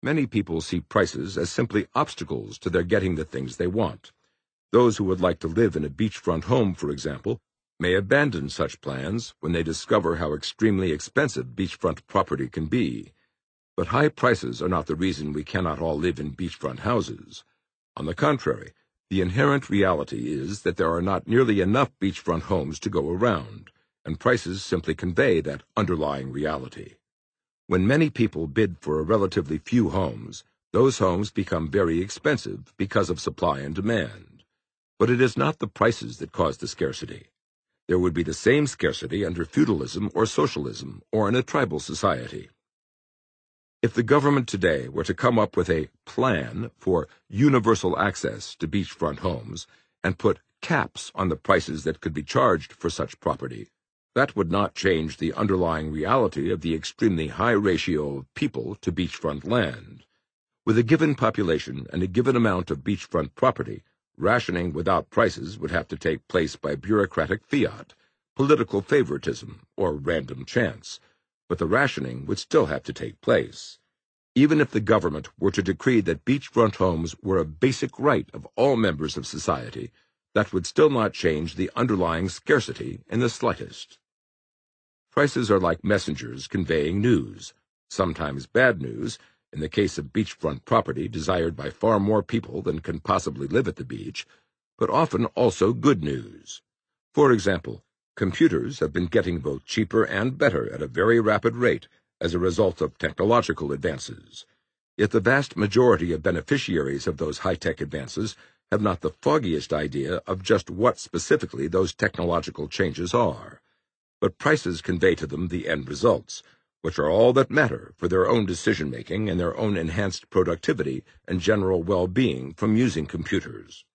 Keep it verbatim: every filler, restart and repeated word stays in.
Many people see prices as simply obstacles to their getting the things they want. Those who would like to live in a beachfront home, for example, may abandon such plans when they discover how extremely expensive beachfront property can be. But high prices are not the reason we cannot all live in beachfront houses. On the contrary, the inherent reality is that there are not nearly enough beachfront homes to go around, and prices simply convey that underlying reality. When many people bid for a relatively few homes, those homes become very expensive because of supply and demand. But it is not the prices that cause the scarcity. There would be the same scarcity under feudalism or socialism or in a tribal society. If the government today were to come up with a plan for universal access to beachfront homes and put caps on the prices that could be charged for such property, that would not change the underlying reality of the extremely high ratio of people to beachfront land. With a given population and a given amount of beachfront property, rationing without prices would have to take place by bureaucratic fiat, political favoritism, or random chance, but the rationing would still have to take place. Even if the government were to decree that beachfront homes were a basic right of all members of society, that would still not change the underlying scarcity in the slightest. Prices are like messengers conveying news, sometimes bad news, in the case of beachfront property desired by far more people than can possibly live at the beach, but often also good news. For example, computers have been getting both cheaper and better at a very rapid rate as a result of technological advances. Yet the vast majority of beneficiaries of those high-tech advances have not the foggiest idea of just what specifically those technological changes are. But prices convey to them the end results, which are all that matter for their own decision-making and their own enhanced productivity and general well-being from using computers.